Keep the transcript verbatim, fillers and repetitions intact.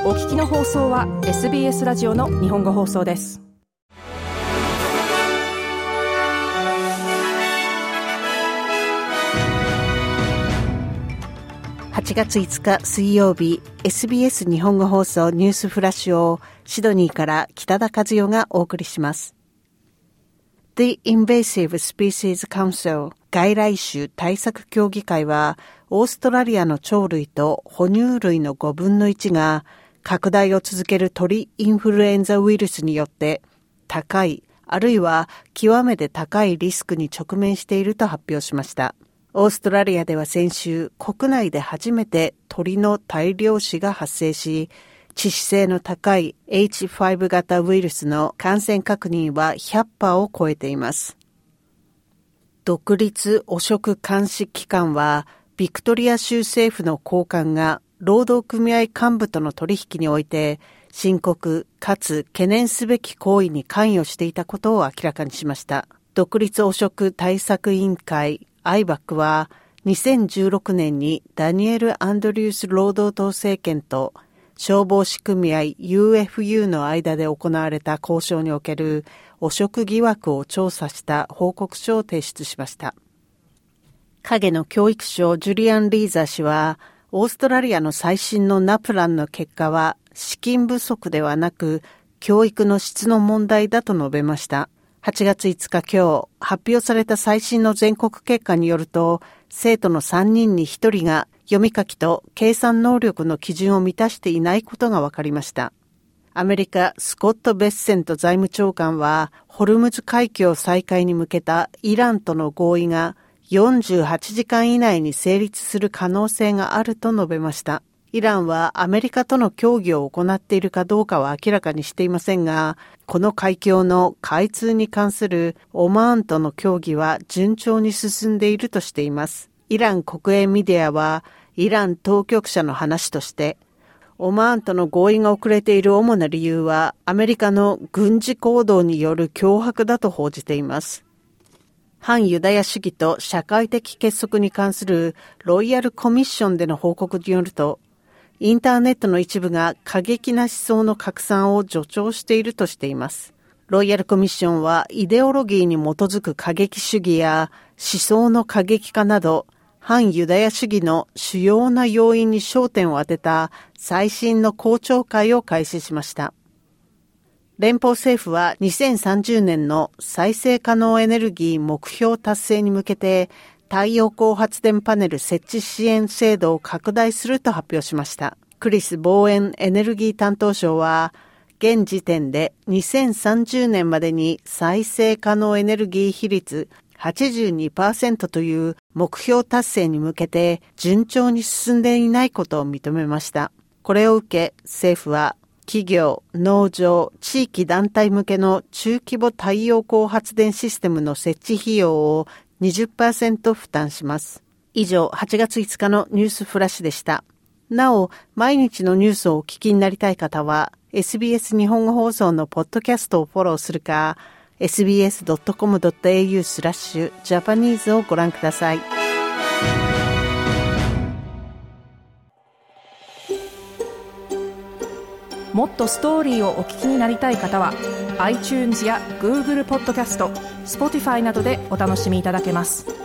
お聞きの放送は エスビーエス ラジオの日本語放送です。 はちがついつか水曜日、 エスビーエス 日本語放送ニュースフラッシュをシドニーから北田和代がお送りします。 The Invasive Species Council 外来種対策協議会は、オーストラリアの鳥類と哺乳類のごぶんのいちが拡大を続ける鳥インフルエンザウイルスによって高い、あるいは極めて高いリスクに直面していると発表しました。オーストラリアでは先週、国内で初めて鳥の大量死が発生し、致死性の高い エイチファイブ 型ウイルスの感染確認はひゃくパーセントを超えています。独立汚職監視機関は、ビクトリア州政府の高官が労働組合幹部との取引において、深刻かつ懸念すべき行為に関与していたことを明らかにしました。独立汚職対策委員会アイバック はにせんじゅうろくねんにダニエル・アンドリュース労働党政権と消防士組合 ユーエフユー の間で行われた交渉における汚職疑惑を調査した報告書を提出しました。影の教育相ジュリアン・リーザー氏は、オーストラリアの最新のナプランの結果は資金不足ではなく教育の質の問題だと述べました。はちがついつか今日発表された最新の全国結果によると、生徒のさんにんにひとりが読み書きと計算能力の基準を満たしていないことが分かりました。アメリカスコット・ベッセント財務長官は、ホルムズ海峡再開に向けたイランとの合意がよんじゅうはちじかん以内に成立する可能性があると述べました。イランはアメリカとの協議を行っているかどうかは明らかにしていませんが、この海峡の開通に関するオマーンとの協議は順調に進んでいるとしています。イラン国営メディアは、イラン当局者の話として、オマーンとの合意が遅れている主な理由は、アメリカの軍事行動による脅迫だと報じています。反ユダヤ主義と社会的結束に関するロイヤルコミッションでの報告によると、インターネットの一部が過激な思想の拡散を助長しているとしています。ロイヤルコミッションは、イデオロギーに基づく過激主義や思想の過激化など、反ユダヤ主義の主要な要因に焦点を当てた最新の公聴会を開始しました。連邦政府はにせんさんじゅうねんの再生可能エネルギー目標達成に向けて、太陽光発電パネル設置支援制度を拡大すると発表しました。クリス・ボーエンエネルギー担当相は、現時点でにせんさんじゅうねんまでに再生可能エネルギー比率 はちじゅうにパーセント という目標達成に向けて順調に進んでいないことを認めました。これを受け、政府は企業、農場、地域団体向けの中規模太陽光発電システムの設置費用を にじゅっパーセント 負担します。以上、はちがついつかのニュースフラッシュでした。なお、毎日のニュースをお聞きになりたい方は、エスビーエス 日本語放送のポッドキャストをフォローするか、エスビーエスドットコムドットエーユー スラッシュジャパニーズをご覧ください。 もっとストーリーをお聞きになりたい方は iTunes や Google ポッドキャスト、Spotify などでお楽しみいただけます。